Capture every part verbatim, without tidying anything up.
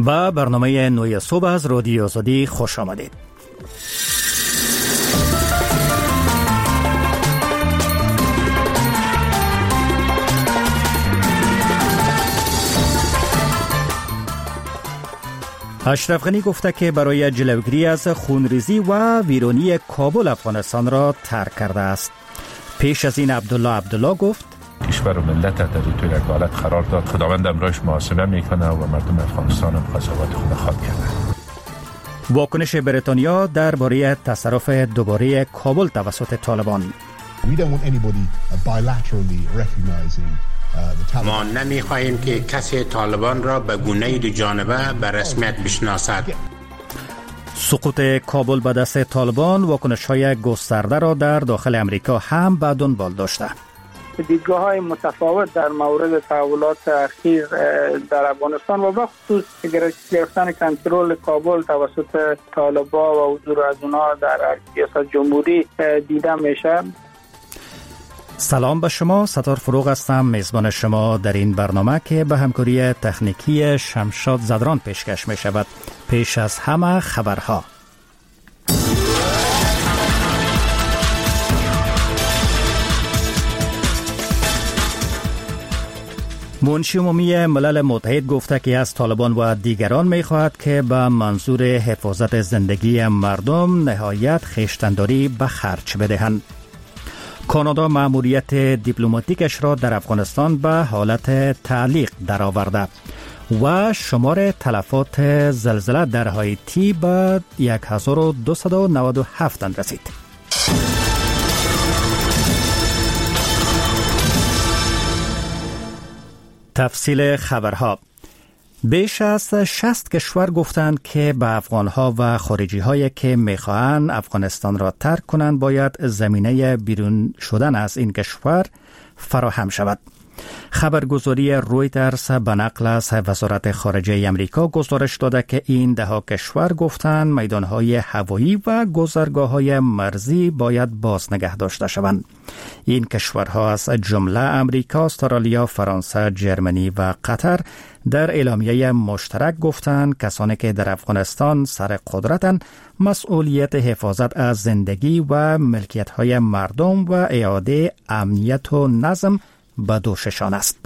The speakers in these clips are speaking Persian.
و برنامه نوی صبح از رادیو آزادی خوش آمدید. اشرف غنی گفته که برای جلوگیری از خونریزی و ویرانی کابل افغانستان را ترک کرده است. پیش از این عبدالله عبدالله گفت کشور و ملت در توی یک حالت قرار داد. خداوند امرایش محاسبه میکنه و مردم افغانستان هم قضاوت خود خواهد کرده. واکنش بریتانیا درباره تصرف دوباره کابل توسط طالبان. ما نمی‌خواهیم که کسی طالبان را به گونه دو جانبه به رسمیت بشناسد. سقوط کابل به دست طالبان واکنش‌های گسترده را در داخل امریکا هم به دنبال داشته. دیدگاه‌های متفاوت در مورد تحولات اخیر در افغانستان و به خصوص گرفتن کنترل کابل توسط طالبان و حضور از اونها در ریاست جمهوری دیده میشه. سلام به شما، ستار فروغ هستم، میزبان شما در این برنامه که به همکاری تکنیکی شمشاد زدران پیشکش می شود. پیش از همه خبرها. منشی عمومی ملل متحد گفته که از طالبان و دیگران می خواهد که به منظور حفاظت زندگی مردم نهایت خویشتن‌داری به خرج بدهند. کانادا مأموریت دیپلماتیکش را در افغانستان به حالت تعلیق درآورده و شمار تلفات زلزله در هایتی به هزار و دویست و نود و هفت رسید. تفصیل خبرها. بیش از شصت کشور گفتند که به افغانها و خارجی هایی که میخواهند افغانستان را ترک کنند باید زمینه بیرون شدن از این کشور فراهم شود. خبرگزاری رویترز به نقل از وزارت خارجه امریکا گزارش داده که این ده ها کشور گفتند میدانهای هوایی و گذرگاه‌های مرزی باید باز نگه داشته شوند. این کشورها از جمله امریکا، استرالیا، فرانسه، جرمنی و قطر در اعلامیه مشترک گفتند کسانی که در افغانستان سر قدرتند مسئولیت حفاظت از زندگی و ملکیت‌های مردم و اعاده امنیت و نظم به دوششان است.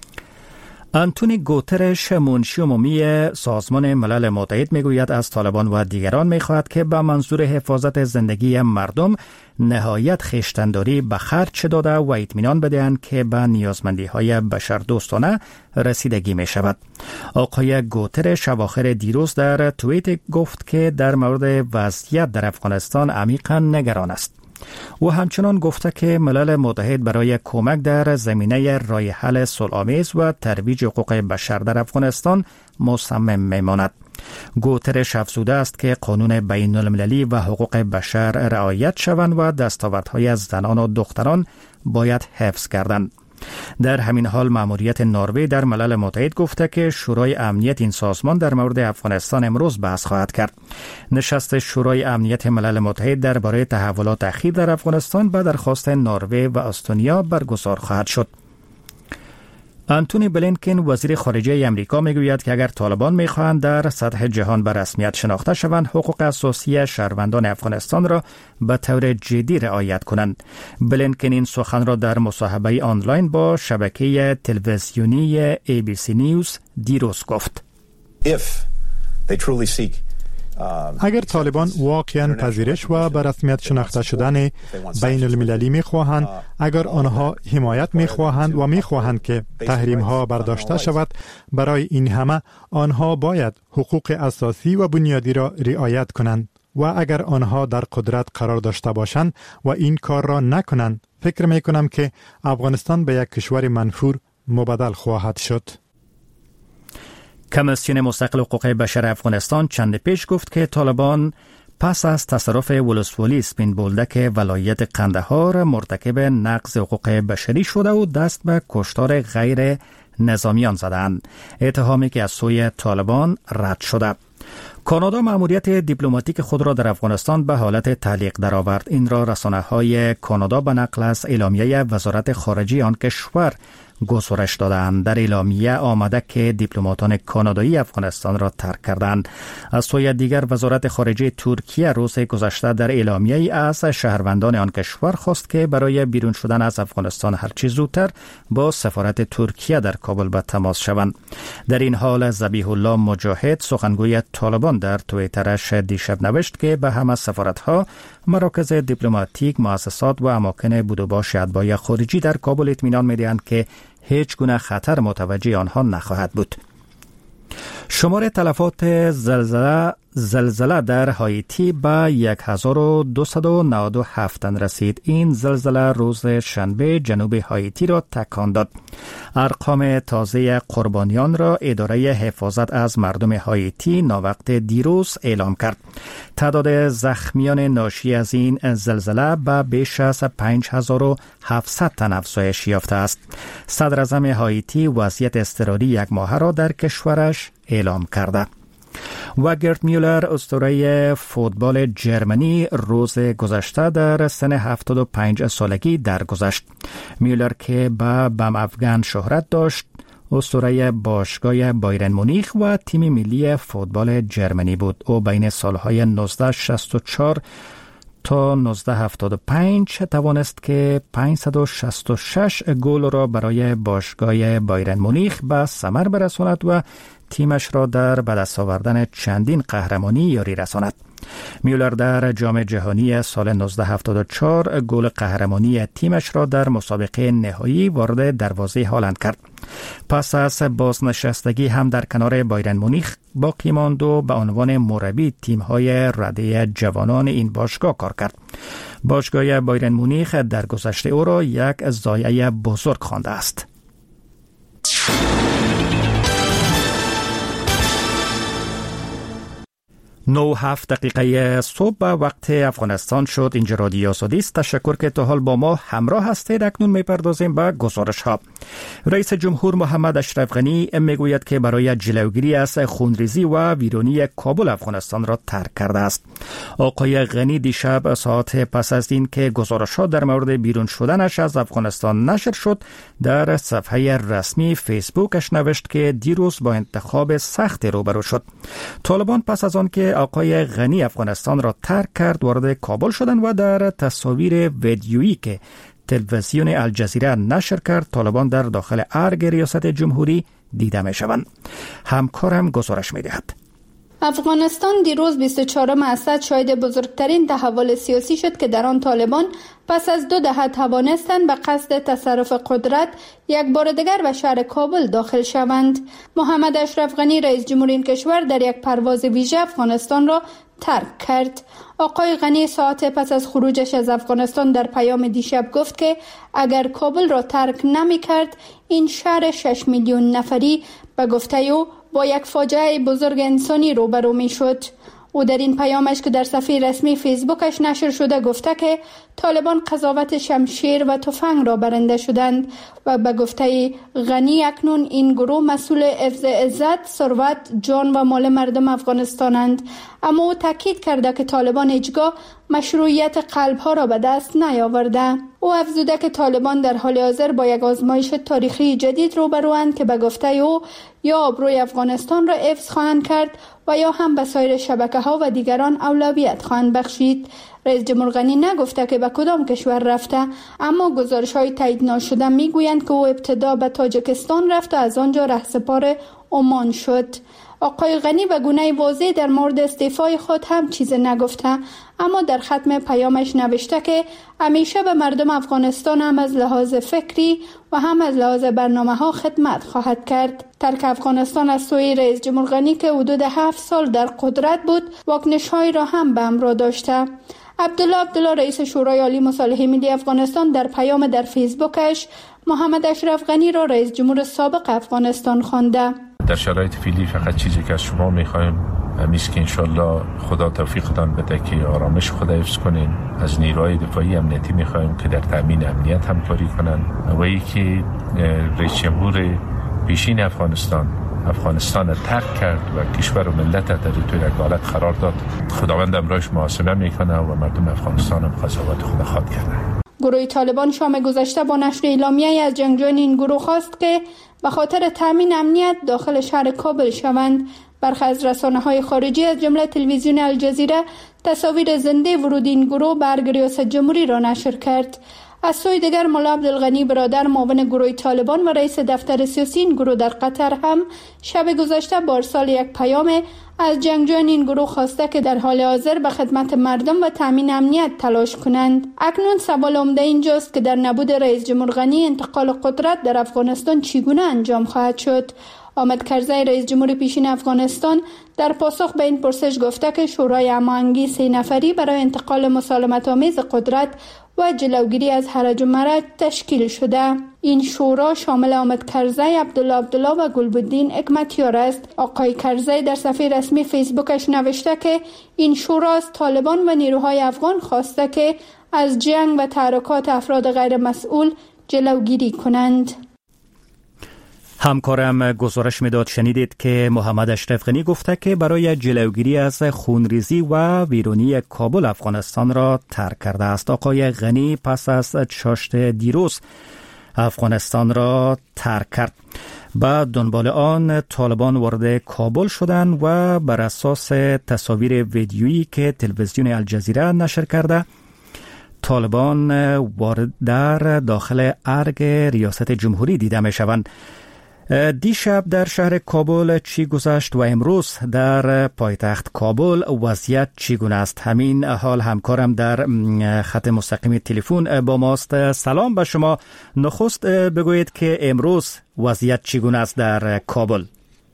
آنتونی گوترش، منشی عمومی سازمان ملل متحد، میگوید از طالبان و دیگران میخواهد که به منظور حفاظت زندگی مردم نهایت خویشتن‌داری به خرج داده و اطمینان بدهند که به نیازمندی‌های بشردوستانه رسیدگی می شود. آقای گوترش اواخر دیروز در توییت گفت که در مورد وضعیت در افغانستان عمیقاً نگران است. او همچنان گفته که ملل متحد برای کمک در زمینه راه حل صلح‌آمیز و ترویج حقوق بشر در افغانستان مصمم میماند. گوترش افزوده است که قانون بین المللی و حقوق بشر رعایت شوند و دستاوردهای از زنان و دختران باید حفظ گردند. در همین حال مأموریت نروژ در ملل متحد گفته که شورای امنیت این سازمان در مورد افغانستان امروز بحث خواهد کرد. نشست شورای امنیت ملل متحد درباره تحولات اخیر در افغانستان به درخواست نروژ و استونیا برگزار خواهد شد. آنتونی بلینکن، وزیر خارجه امریکا، میگوید که اگر طالبان میخواهند در سطح جهان به رسمیت شناخته شوند، حقوق اساسی شهروندان افغانستان را به طور جدی رعایت کنند. بلینکن این سخن را در مصاحبه آنلاین با شبکه تلویزیونی ای بی سی نیوز دیروز گفت. If they truly seek اگر طالبان واقعاً پذیرش و به رسمیت شناخته شدن بین المللی می خواهند، اگر آنها حمایت می خواهند و می خواهند که تحریم ها برداشته شود، برای این همه آنها باید حقوق اساسی و بنیادی را رعایت کنند و اگر آنها در قدرت قرار داشته باشند و این کار را نکنند، فکر می کنم که افغانستان به یک کشور منفور مبادل خواهد شد. کمیسیون مستقل حقوق بشر افغانستان چند پیش گفت که طالبان پس از تصرف ولسوالی سپین بولدک ولایت قندهار مرتکب نقض حقوق بشری شده و دست به کشتار غیر نظامیان زدند، اتهامی که از سوی طالبان رد شده. کانادا مأموریت دیپلماتیک خود را در افغانستان به حالت تعلیق درآورد. این را رسانه‌های کانادا به نقل از اعلامیه وزارت خارجه آن کشور گزارش دادند. در اعلامیه آمده که دیپلماتان کانادایی افغانستان را ترک کردند. از سوی دیگر وزارت خارجه ترکیه روز گذشته در اعلامیه از شهروندان آن کشور خواست که برای بیرون شدن از افغانستان هرچه زودتر با سفارت ترکیه در کابل به تماس شوند. در این حال ذبیح الله مجاهد سخنگوی طالبان در توییترش دیشب نوشت که به همه سفارت‌ها، مراکز دیپلماتیک، مؤسسات و اماکن بود و باش اتباع خارجی در کابل اطمینان می‌دهند که هیچ گونه خطر متوجه آنها نخواهد بود. شمار تلفات زلزله زلزله در هایتی به هزار و دویست و نود و هفت رسید. این زلزله روز شنبه جنوب هایتی را تکان داد. ارقام تازه قربانیان را اداره حفاظت از مردم هایتی ناوقت دیروز اعلام کرد. تعداد زخمیان ناشی از این زلزله به بیش از پنج هزار و هفتصد تن افزایش یافته است. صدر اعظم هایتی وضعیت اضطراری یک ماهه را در کشورش اعلام کرده. و گرت میولر اسطوره فوتبال جرمنی روز گذشته در سن هفتاد و پنج سالگی درگذشت. میولر که به بم افغان شهرت داشت، اسطوره باشگاه بایرن مونیخ و تیم ملی فوتبال جرمنی بود. او بین سالهای نوزده شصت و چهار تا نوزده هفتاد و پنج توانست که پانصد و شصت و شش گل را برای باشگاه بایرن مونیخ به ثمر برساند و تیمش را در به دست آوردن چندین قهرمانی یاری رساند. میولر در جام جهانی سال نوزده هفتاد و چهار گل قهرمانی تیمش را در مسابقه نهایی وارد دروازه هالند کرد. پس از بازنشستگی هم در کنار بایرن مونیخ باقی ماند و به عنوان مربی تیم‌های رده جوانان این باشگاه کار کرد. باشگاه بایرن مونیخ در گذشته او را یک ضایعه بزرگ خوانده است. نه هفت دقیقه صبح به وقت افغانستان شد. اینجا رادیو آزادی است. تشکر که تا حال با ما همراه هستید. اکنون میپردازیم به گزارش ها. رئیس جمهور محمد اشرف غنی میگوید که برای جلوگیری از خونریزی و ویرانی کابل افغانستان را ترک کرده است. آقای غنی دیشب ساعت پس از این که گزارش ها در مورد بیرون شدنش از افغانستان نشر شد، در صفحه رسمی فیسبوکش نوشت که دیروز با انتخاب سخت روبرو شد. طالبان پس از آن که آقای غنی افغانستان را ترک کرد وارد کابل شدند و در تصاویر ویدیویی که تلویزیون الجزیره نشر کرد طالبان در داخل ارگ ریاست جمهوری دیده می شوند. همکارم گزارش می دهد. افغانستان دیروز بیست و چهارم اسد شاهد بزرگترین تحول سیاسی شد که در آن طالبان پس از دو دهه توانستند به قصد تصرف قدرت یک بار دیگر به شهر کابل داخل شوند. محمد اشرف غنی رئیس جمهور این کشور در یک پرواز ویژه افغانستان را ترک کرد. آقای غنی ساعت پس از خروجش از افغانستان در پیام دیشب گفت که اگر کابل را ترک نمی کرد این شهر شش میلیون نفری به گفته او با یک فاجعه بزرگ انسانی روبرو می شد. او در این پیامش که در صفحه رسمی فیسبوکش نشر شده گفته که طالبان قضاوت شمشیر و تفنگ را برنده شدند و به گفته غنی اکنون این گروه مسئول حفظ عزت، ثروت، جان و مال مردم افغانستانند. اما او تاکید کرده که طالبان هیچگاه مشروعیت قلب‌ها را به دست نیاورده. او افزوده که طالبان در حال حاضر با یک آزمایش تاریخی جدید روبروند که به گفته او یا آبروی افغانستان را حفظ خواهند کرد و یا هم به سایر شبکه‌ها و دیگران اولویت خواهند بخشید. رئیس جمهور غنی نگفته که به کدام کشور رفته، اما گزارش‌های تایید ناشده میگویند که او ابتدا به تاجیکستان رفت و از آنجا رهسپار عمان شد. آقای غنی به گونه واضح در مورد استعفای خود هم چیز نگفته، اما در ختم پیامش نوشته که همیشه به مردم افغانستان هم از لحاظ فکری و هم از لحاظ برنامه ها خدمت خواهد کرد. ترک افغانستان از سوی رئیس جمهور غنی که حدود هفت سال در قدرت بود واکنش‌هایی را هم به همراه داشته. عبدالله عبدالله رئیس شورای عالی مصالحه ملی افغانستان در پیام در فیسبوکش محمد اشرف غنی را رئیس جمهور سابق افغانستان خوانده. در شرایط فعلی فقط چیزی که از شما میخوایم همیست که انشالله خدا توفیقتان بده که آرامش خود حفظ کنین. از نیروهای دفاعی امنیتی میخوایم که در تامین امنیت همکاری کنن و ای که رئیس جمهور پیشین افغانستان افغانستان را ترک کرد و کشور و ملت در توی یک حالت قرار داد. خداوند امرایش محاسبه میکنه و مردم افغانستان هم قضاوت خود خواد کرده. گروه طالبان شام گذشته با نشر اعلامیه‌ای از جنگجویان این گروه خواست که به خاطر تامین امنیت داخل شهر کابل شوند. برخی از رسانه‌های خارجی از جمله تلویزیون الجزیره تصاویر زنده ورود این گروه بر ریاست جمهوری را نشر کرد. از سوی دیگر مولا عبدالغنی برادر معاون گروه طالبان و رئیس دفتر سیاسی این گروه در قطر هم شب گذشته با ارسال یک پیام از جنگجویان این گروه خواسته که در حال حاضر به خدمت مردم و تامین امنیت تلاش کنند. اکنون سوال عمده اینجاست که در نبود رئیس جمهور غنی انتقال قدرت در افغانستان چگونه انجام خواهد شد؟ حامد کرزی رئیس جمهور پیشین افغانستان در پاسخ به این پرسش گفته که شورای هماهنگی سه نفری برای انتقال مسالمت آمیز قدرت و جلوگیری از هرج و مرج تشکیل شده. این شورا شامل حامد کرزی، عبدالله عبدالله و گلبدین حکمتیار است. آقای کرزی در صفحه رسمی فیسبوکش نوشته که این شورا از طالبان و نیروهای افغان خواسته که از جنگ و تحرکات افراد غیر مسئول جلوگیری کنند. همکارم گزارش میداد شنیدید که محمد اشرف غنی گفته که برای جلوگیری از خونریزی و ویرانی کابل افغانستان را ترک کرده است. آقای غنی پس از چاشت دیروز افغانستان را ترک کرد. بعد دنبال آن طالبان وارد کابل شدند و بر اساس تصاویر ویدیویی که تلویزیون الجزیره نشر کرده طالبان وارد در داخل ارگ ریاست جمهوری دیده می شوند. دیشب در شهر کابل چی گذشت و امروز در پایتخت کابل وضعیت چگونه است؟ همین حال همکارم در خط مستقیم تلفن با ماست. سلام به شما. نخست بگویید که امروز وضعیت چگونه است در کابل؟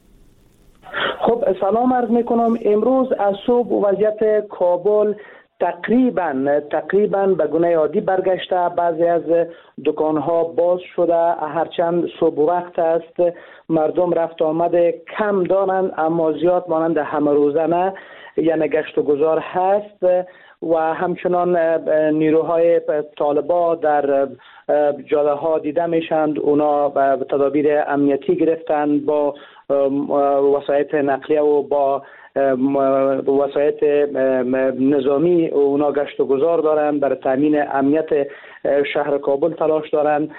خب سلام عرض میکنم. امروز از صبح وضعیت کابل تقریبا تقریبا به گونه عادی برگشته. بعضی از دکانها باز شده، هرچند صبح وقت است، مردم رفت آمد کم دارند اما زیاد مانند همه روزه نه، یعنی گشت و گذار هست و همچنان نیروهای طالبا در جاده ها دیده میشند. اونا تدابیر امنیتی گرفتند با وسایط نقلیه و با وسایط نظامی. اونا گشت و گذار دارند، برای تامین امنیت شهر کابل تلاش دارند،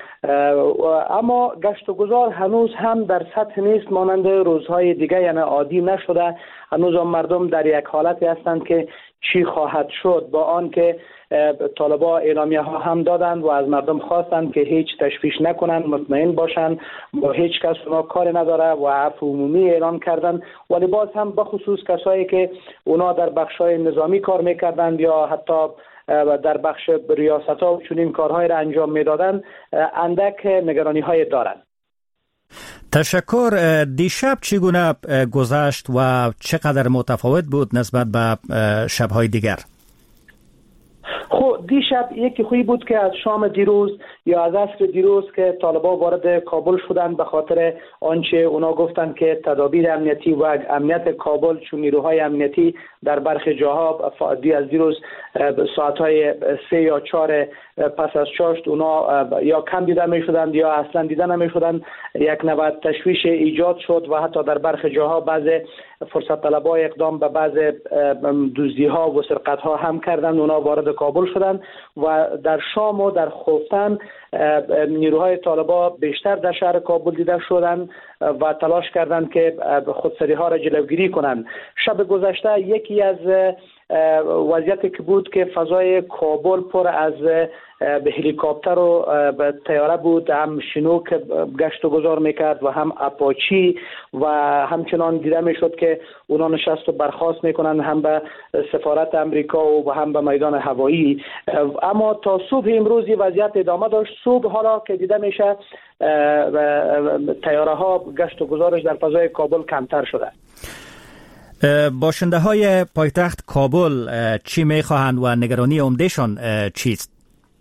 اما گشت و گذار هنوز هم در سطح نیست مانند روزهای دیگه، یعنی عادی نشده. هنوز هم مردم در یک حالتی هستند که چی خواهد شد، با آن که طالبا اعلامیه ها هم دادند و از مردم خواستند که هیچ تشویش نکنند، مطمئن باشند، با هیچ کس اونا کاری نداره و عفو عمومی اعلان کردند. ولی باز هم بخصوص کسایی که اونا در بخشای نظامی کار میکردند یا حتی در بخش ریاست ها و چنین کارهای را انجام میدادند اندک نگرانی های دارند. تشکر. دیشب چگونه گذشت و چقدر متفاوت بود نسبت به شب‌های دیگر؟ خب دیشب یکی خوبی بود که از شام دیروز یا از عصر دیروز که طالبا وارد کابل شدند، به خاطر آنچه اونا گفتند که تدابیر امنیتی و امنیت کابل چون نیروهای امنیتی در برخی جاها دی از دیروز ساعتهای سه یا چهار پس از چاشت اونا یا کم دیده می شدند یا اصلا دیده نمی شدند. یک نوع تشویش ایجاد شد و حتی در برخی جاها بعض فرصت طلبها اقدام به بعض دزدی ها و سرقت ها هم کردند. اونا وارد کابل شدند و در شام و در خفتن نیروهای طالبا بیشتر در شهر کابل دیده شدند و تلاش کردند که خودسری ها را جلوگیری کنند. شب گذشته یکی از وضعیتی که بود که فضای کابل پر از به هلیکوپتر و به طیاره بود، هم شنوک گشت و گذار میکرد و هم اپاچی و همچنان دیده میشد که اونا نشست و برخاست میکنند هم به سفارت امریکا و هم به میدان هوایی. اما تا صبح امروز وضعیت ادامه داشت. صبح حالا که دیده میشه طیاره ها گشت و گذارش در فضای کابل کمتر شده. باشنده های پایتخت کابل چی میخواهند و نگرانی عمدهشان چیست؟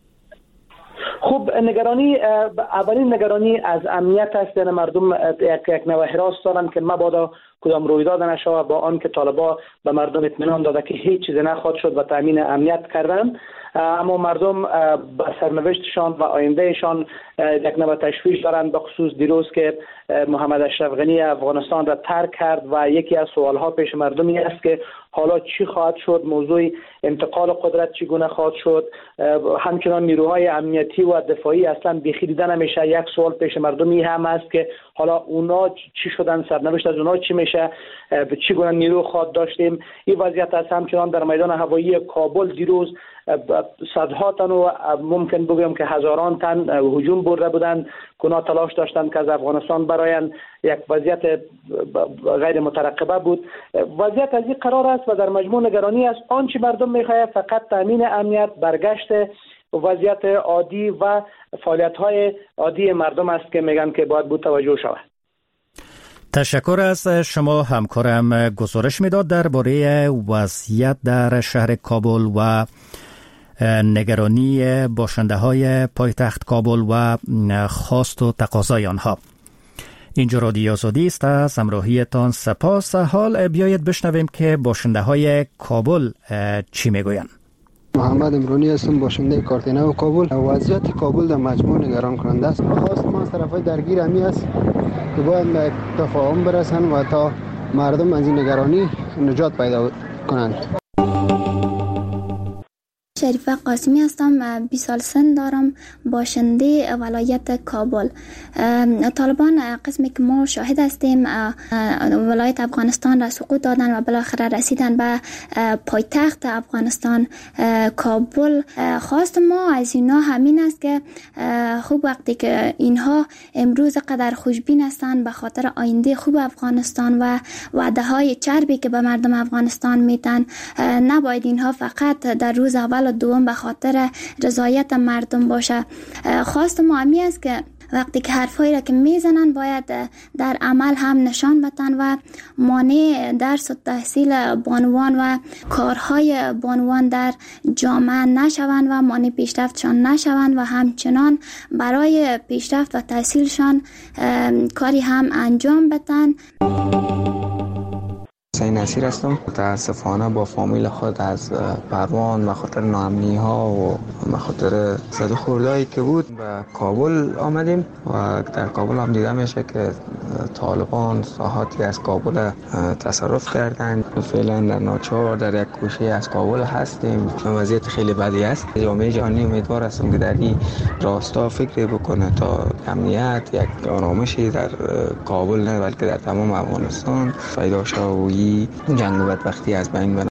خب نگرانی اولین نگرانی از امنیت است. یعنی مردم یک یک نوع هراس دارند که مبادا کدام رویداد نشود، با آن که طالبا به مردم اطمینان داده که هیچ چیز نخواهد شد و تامین امنیت کردند. اما مردم به سرنوشتشان و آیندهشان یک نوع تشویش دارند. به خصوص دیروز که محمد اشرف غنی افغانستان را ترک کرد و یکی از سوالها پیش مردمی است که حالا چی خواهد شد، موضوع انتقال قدرت چگونه خواهد شد. همچنان نیروهای امنیتی و دفاعی اصلا بیخی دیده نمیشه. یک سوال پیش مردمی هم است که حالا اونا چی شدن، سرنوشت از اونا چی میشه، چگونه نیرو خواهد داشتیم. این وضعیت است. همچنان در میدان هوایی کابل دیروز صدها تن و ممکن بگویم که هزاران تن هجوم برده بودند. اونا تلاش داشتند که از افغانستان برایند. یک وضعیت غیر مترقبه بود. وضعیت از این قرار است و در مجموع نگرانی است. آنچه مردم میخواهد فقط تامین امنیت، برگشت وضعیت عادی و فعالیت‌های عادی مردم است که میگن که باید بود توجه شود. تشکر از شما. همکارم گزارش میداد درباره وضعیت در شهر کابل و نگرانی باشنده های پایتخت کابل و خواست و تقاضای آنها. اینجا رادیو آزادی است. از همراهیتان سپاس. حال بیایید بشنویم که باشنده های کابل چی میگویند. محمد امرانی هستم، باشنده کارتینه و کابل. وضعیت کابل در مجموع نگران کننده است. خواست ما از طرفای درگیر همی است که باید به تفاهم برسن و تا مردم از این نگرانی نجات پیدا کنند. شریفه قاسمی هستم، بیست سال سن دارم، باشنده ولایت کابل. طالبان قسمی که ما شاهد هستیم ولایت افغانستان را سقوط دادن و بالاخره رسیدن به پایتخت افغانستان کابل. خواست ما از اینها همین است که خوب وقتی که اینها امروز قدر خوشبین هستند به خاطر آینده خوب افغانستان و وعده های چربی که به مردم افغانستان میدن، نباید اینها فقط در روز اول و دوم به خاطر رضایت مردم باشه. خواست ما همی است که وقتی که حرفایی را که میزنن باید در عمل هم نشان بدن و مانع درس و تحصیل بانوان و کارهای بانوان در جامعه نشوند و مانع پیشرفتشان نشوند و همچنان برای پیشرفت و تحصیلشان کاری هم انجام بدن. حسین نصیر هستم. متاسفانه با فامیل خود از پروان به خاطر ناامنی ها و به خاطر زد و خوردهایی که بود به کابل آمدیم و در کابل هم دیده میشه که طالبان ساحاتی از کابل تصرف کردن. فعلا در ناچار در یک گوشه از کابل هستیم. وضعیت خیلی بدی است. جامعه جهانی امیدوار هستم که در این راستا فکر بکنه تا امنیت یک آرامشی در کابل نه بلکه در تمام افغانستان پیدا شود و جنگ و بدبختی از بین بره.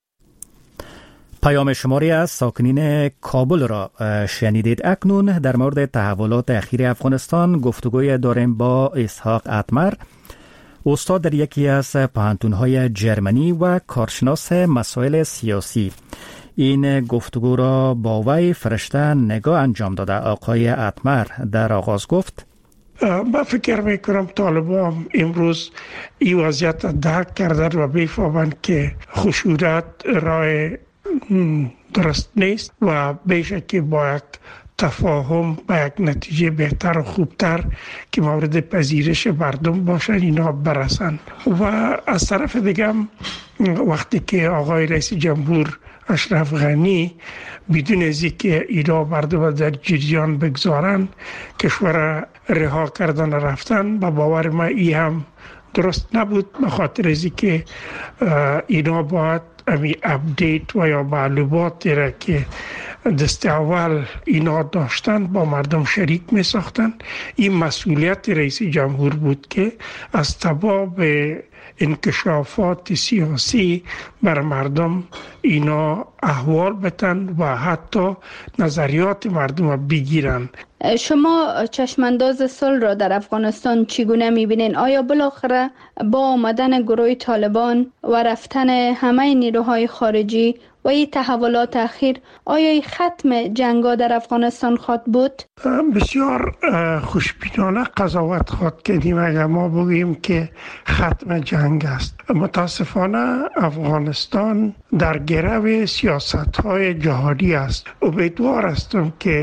پیام شماری از ساکنین کابل را شنیدید. اکنون در مورد تحولات اخیر افغانستان گفتگوی داریم با اسحاق اتمر، استاد در یکی از پوهنتون‌های جرمنی و کارشناس مسائل سیاسی. این گفتگو را با وی فرشته نگاه انجام داده. آقای اتمر در آغاز گفت: من فکر میکنم طالبان امروز این وضعیت درک کردن و بفهمند که خشونت راه درست نیست و بیشه که با یک تفاهم با یک نتیجه بهتر و خوبتر که مورد پذیرش مردم باشن اینا برسن. و از طرف دیگه وقتی که آقای رئیس جمهور اشرف غنی بدون از اینکه اینا مردم در جریان بگذارن کشور رها کردن رفتن، با باور ما ای هم درست نبود، به خاطر از اینکه اینا باید امی اپدیت و یا معلوماتی را که دست اول اینا داشتن با مردم شریک می ساختن. این مسئولیت رئیس جمهور بود که از تمام انکشافات سیاسی بر مردم اینا احوال بتن و حتی نظریات مردم بگیرن. شما چشمانداز صلح را در افغانستان چگونه میبینین؟ آیا بالاخره با آمدن گروه طالبان و رفتن همه نیروهای خارجی و این تحولات اخیر آیا ختم جنگا در افغانستان خواهد بود؟ بسیار خوشبینانه قضاوت خواهد کردیم اگر ما بگوییم که ختم جنگ است. متاسفانه افغانستان در گرو سیاست های جهادی است. امیدوار هستم که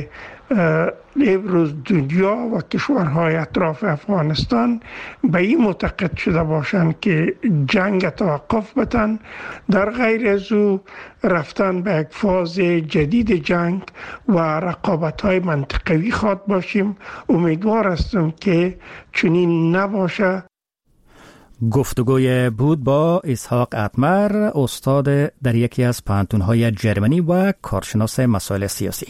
امروز دنیا و کشورهای اطراف افغانستان به این معتقد شده باشند که جنگ توقف بتن، در غیر از او رفتن به یک فاز جدید جنگ و رقابت‌های منطقوی خواد باشیم. امیدوار هستم که چنین نباشه. گفتگوی بود با اسحاق اتمر، استاد در یکی از پانتون‌های جرمنی و کارشناس مسائل سیاسی.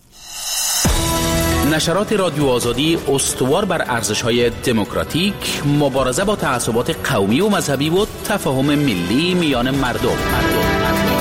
نشرات رادیو آزادی استوار بر ارزش‌های دموکراتیک، مبارزه با تعصبات قومی و مذهبی و تفاهم ملی میان مردم. مردم.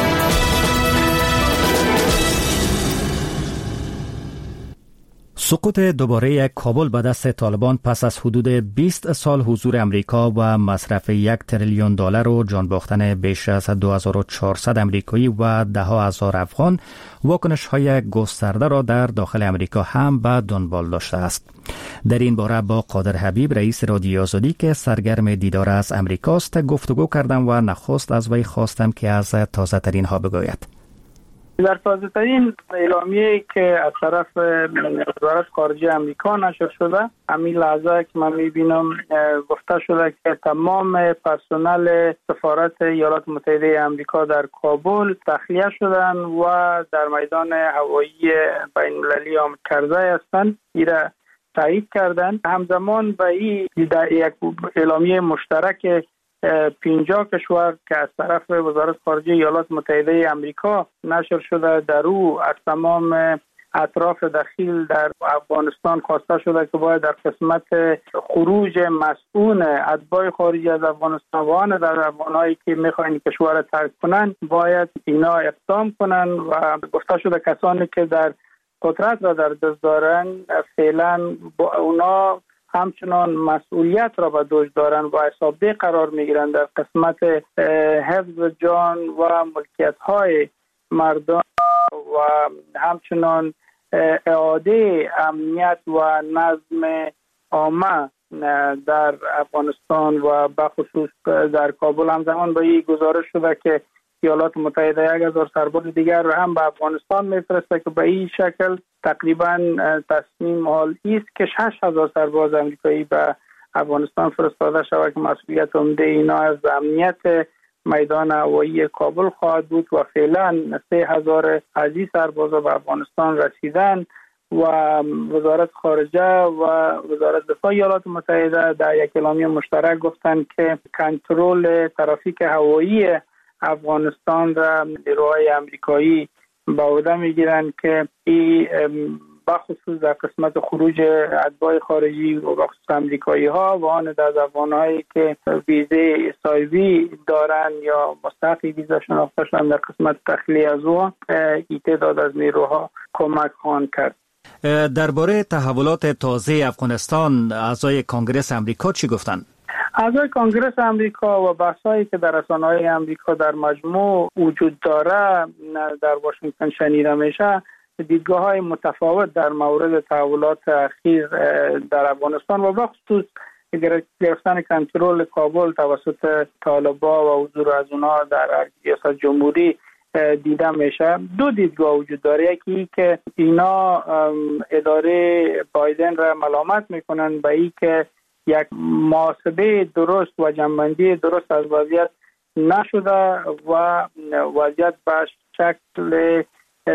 سقوط دوباره کابل به دست طالبان پس از حدود بیست سال حضور امریکا و مصرف یک تریلیون دلار و جان باختن بیش از دو هزار و چهارصد امریکایی و ده هزار افغان، واکنش های گسترده را در داخل امریکا هم به دنبال داشته است. در این باره با قادر حبیب، رئیس رادیو آزادی که سرگرم دیدار از امریکاست، گفتگو کردم و نخست از وی خواستم که از تازه ترین ها بگوید. در تازه ترین اعلامیه‌ای که از طرف وزارت خارجه امریکا نشر شده، همین لحظه که من می‌بینم گفته شده که تمام پرسنل سفارت ایالات متحده امریکا در کابل تخلیه شدن و در میدان هوایی بین‌المللی آمد کرده هستند. ایره تایید کردند. همزمان به این یک اعلامیه مشترک پنجاه کشور که از طرف وزارت خارجه ایالات متحده امریکا نشر شده، در او از تمام اطراف دخیل در افغانستان خواسته شده که باید در قسمت خروج مسئول اتباع خارجی از افغانستان و آن در افغانهایی که میخواین کشور را ترک کنن باید اینا اقدام کنن و گفته شده کسانی که در قدرت را در دست دارن فعلا با اونا همچنان مسئولیت را به دوش دارن و حسابی قرار میگیرن در قسمت حفظ جان و ملکیت های مردم و همچنان اعاده امنیت و نظم عامه در افغانستان و بخصوص در کابل. همزمان با این گزارش شده که ایالات متحده یک هزار سرباز دیگر را هم به افغانستان میفرسته که به این شکل تقریبا تصمیم حال است که شش هزار سرباز امریکایی به افغانستان فرستاده شود که مسئولیت عمده اینا از امنیت میدان هوایی کابل خواهد بود و فعلا سه هزار از این سربازا به افغانستان رسیدن و وزارت خارجه و وزارت دفاع ایالات متحده در یک اعلامیه مشترک گفتند که کنترل ترافیک هوایی افغانستان را نیروهای امریکایی به عهده میگیرند که این بخصوص در قسمت خروج اتباع خارجی و بخصوص امریکایی ها و آن از افغانهایی که ویزه سایوی دارن یا مستحق ویزا شناخته شدن در قسمت تخلیه از او این تعداد از نیروها کمک خواهند کرد. درباره تحولات تازه افغانستان اعضای کنگره امریکا چی گفتند؟ اعضای کنگره امریکا و بحثایی که در رسانه‌های امریکا در مجموع وجود داره در واشنگتن شنیده میشه، دیدگاه‌های متفاوت در مورد تحولات اخیر در افغانستان و بخصوص گرفتن کنترل کابل توسط طالبان و حضور از اونها در ریاست جمهوری دیده میشه. دو دیدگاه وجود داره، یکی که اینا اداره بایدن را ملامت میکنن به این که یک محاسبه درست و جنبندی درست از وضعیت نشده و وضعیت به شکل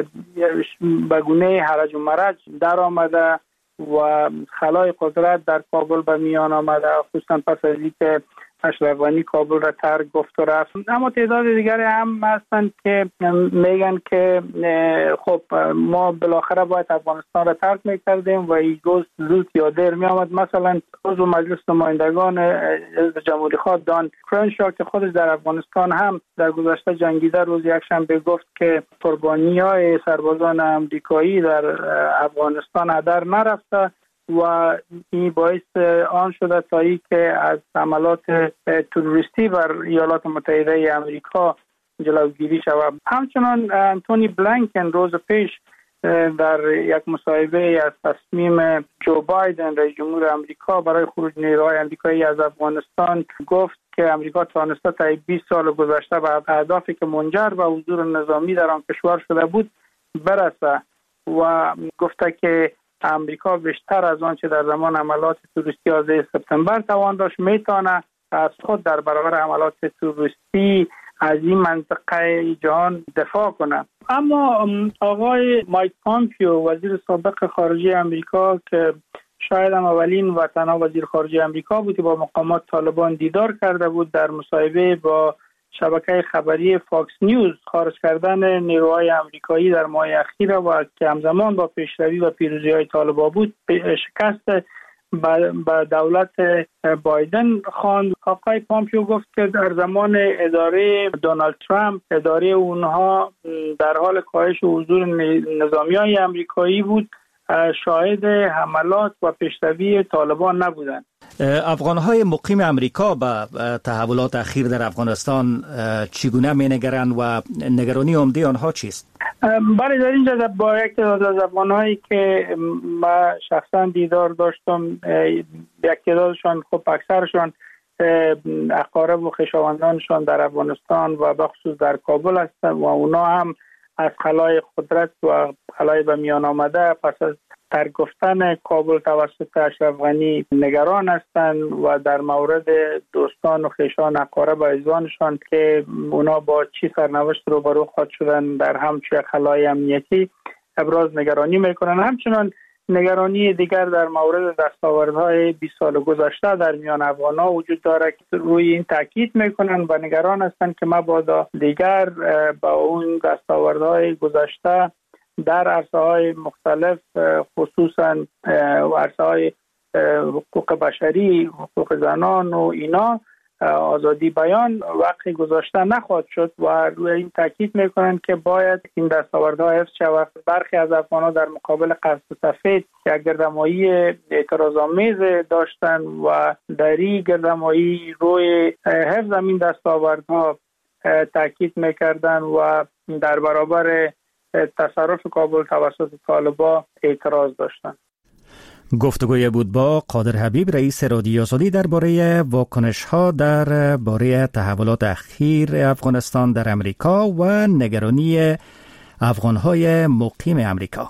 بگونه هرج و مرج در آمده و خلای قدرت در کابل به میان آمده، خصوصا پس از اینکه اشرف غنی کابل را ترک گفت و رفت. اما تعداد دیگری هم هستند که میگن که خب ما بالاخره باید افغانستان را ترک میکردیم و این روز زود یا دیر می آمد. مثلا عضو مجلس نمایندگان حزب جمهوری خواه دان کرنشا که خودش در افغانستان هم در گذشته جنگیده، روز یکشنبه گفت که قربانی‌های سربازان امریکایی در افغانستان هدر نرفته و این باعث آن شده تا ای که از حملات تروریستی بر ایالات متحده امریکا جلوگیری شود. همچنان انتونی بلینکن روز پیش در یک مصاحبه از تصمیم جو بایدن رئیس جمهور امریکا برای خروج نیروهای امریکایی از افغانستان گفت که امریکا توانسته تا بیست سال گذشته به اهدافی که منجر به حضور نظامی در آن کشور شده بود برسه و گفته که امریکا بیشتر از آنچه در زمان حملات تروریستی یازده سپتامبر توان داشت میتونه از خود در برابر حملات تروریستی از این منطقه جهان دفاع کنه. اما آقای مایک پامپیو وزیر سابق خارجه امریکا که شاید هم اولین و تنها وزیر خارجه امریکا بود که با مقامات طالبان دیدار کرده بود، در مصاحبه با شبکه خبری فاکس نیوز خارج کردن نیروهای آمریکایی در ماه اخیر و که همزمان با پیشروی و پیروزی‌های طالبان بود شکست به دولت بایدن خواند. آقای پامپیو گفت که در زمان اداره دونالد ترامپ اداره اونها در حال کاهش حضور نظامی‌های آمریکایی بود، شاهد حملات و پیشروی طالبان نبودند. افغان‌های مقیم امریکا به تحولات اخیر در افغانستان چگونه می‌نگرند و نگرانی عمده آنها چیست؟ بله، در اینجا با یک تعداد از افغان‌هایی که ما شخصا دیدار داشتم، یک تعدادشان خب اکثرشان اقارب و خویشاوندانشان در افغانستان و بخصوص در کابل هستند و اونا هم از خلای قدرت و خلای به میان آمده پس از ترک گفتن کابل توسط اشرف غنی نگران هستند و در مورد دوستان و خویشان اقارب و عزیزانشان که اونا با چی سرنوشت روبرو خواهد شدن در همچون خلای امنیتی ابراز نگرانی میکنن. همچنان نگرانی دیگر در مورد دستاوردهای بیست سال گذشته در میان افغان‌ها وجود داره که روی این تاکید میکنن و نگران هستند که مبادا دیگر با اون دستاوردهای گذشته در عرصه‌های مختلف خصوصا عرصه‌های حقوق بشری، حقوق زنان و اینا، آزادی بیان وقتی گذاشته نخواهد شد و روی این تاکید میکنن که باید این دستاوردها حفظ شود. برخی از افغان‌ها در مقابل قصد سفید که گردمایی اعتراض‌آمیز داشتن و در این گردمایی روی حفظ این دستاوردها تاکید میکردن و در برابر تصرف کابل توسط طالبان اعتراض داشتند. گفتگوی بود با قادر حبیب، رئیس رادیو آزادی، درباره واکنش‌ها در باره تحولات اخیر افغانستان در امریکا و نگرانی افغان‌های مقیم امریکا.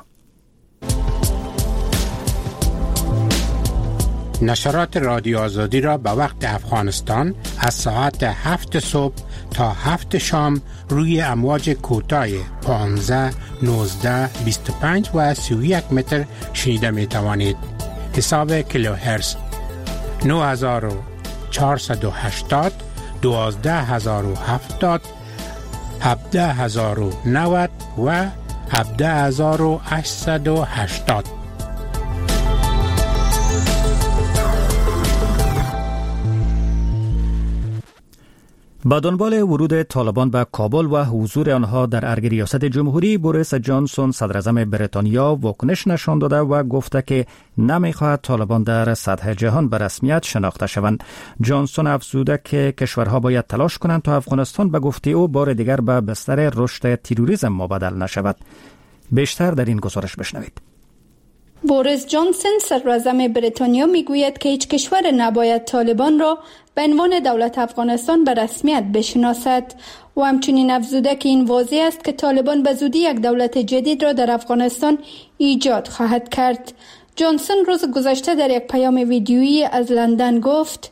نشرات رادیو آزادی را به وقت افغانستان از ساعت هفت صبح تا هفت شام روی امواج کوتاه پانزده، نوزده، بیست و پنج و سی و یک متر شنیده می توانید. حساب کیلوهرتز نه هزار و چهارصد و هشتاد، دوازده هزار و هفتاد، هفده هزار و نود و هفده هزار و هشتصد و هشتاد. با دنبال ورود طالبان به کابل و حضور آنها در ارگ ریاست جمهوری، بوریس جانسون صدراعظم بریتانیا واکنش نشان داده و گفته که نمیخواهد طالبان در سطح جهان به رسمیت شناخته شوند. جانسون افزوده که کشورها باید تلاش کنند تا افغانستان به گفته او بار دیگر به بستر رشد تروریسم مبدل نشود. بیشتر در این گزارش بشنوید. بوریس جانسون صدراعظم بریتانیا میگوید که هیچ کشور نباید طالبان را به عنوان دولت افغانستان به رسمیت بشناسد و همچنین افزوده که این واضح است که طالبان به زودی یک دولت جدید را در افغانستان ایجاد خواهد کرد. جانسون روز گذشته در یک پیام ویدیویی از لندن گفت: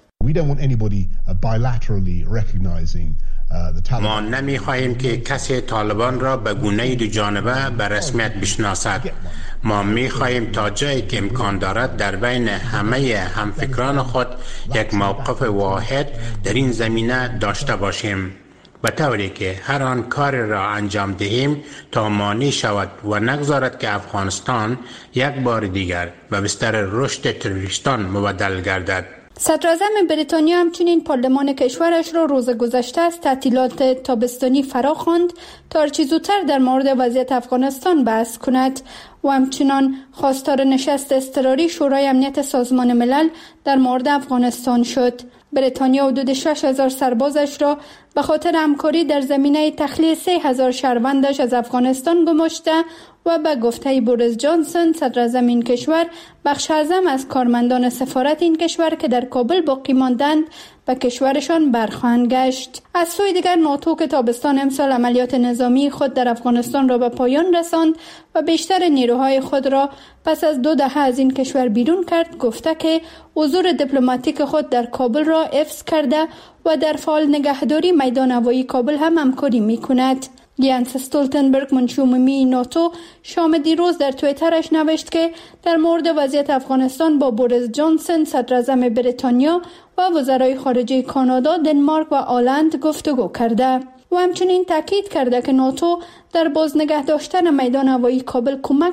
ما نمی خواهیم که کسی طالبان را به گونه دو جانبه به رسمیت بشناسد. ما می خواهیم تا جایی که امکان دارد در بین همه همفکران خود یک موقف واحد در این زمینه داشته باشیم، به طوری که هر آن کار را انجام دهیم تا مانع شود و نگذارد که افغانستان یک بار دیگر به بستر رشد تروریستان مبدل گردد. صدراعظم بریتانیا همچنین پارلمان کشورش را روز گذشته از تعطیلات تابستانی فرا خواند تا هرچه زودتر در مورد وضعیت افغانستان بحث کند و همچنان خواستار نشست اضطراری شورای امنیت سازمان ملل در مورد افغانستان شد. بریتانیا حدود شش هزار سربازش را به خاطر همکاری در زمینه تخلیه سه هزار شهروندش از افغانستان گماشته و به گفته بوریس جانسون صدر اعظم این کشور بخش اعظم از کارمندان سفارت این کشور که در کابل باقی ماندند به کشورشان برخواهند گشت. از سوی دیگر ناتو که تابستان امسال عملیات نظامی خود در افغانستان را به پایان رساند و بیشتر نیروهای خود را پس از دو دهه از این کشور بیرون کرد، گفته که حضور دیپلماتیک خود در کابل را حفظ کرده و در فعال نگهداری میدان هوایی کابل هم همکاری می‌کند. یانس استولتنبرگ منشی عمومی ناتو شام دیروز در توییترش نوشت که در مورد وضعیت افغانستان با بوریس جانسون صدر اعظم بریتانیا و وزرای خارجه کانادا، دنمارک و آلند گفتگو کرده و همچنین تاکید کرده که ناتو در بازنگه داشتن میدان هوایی کابل کمک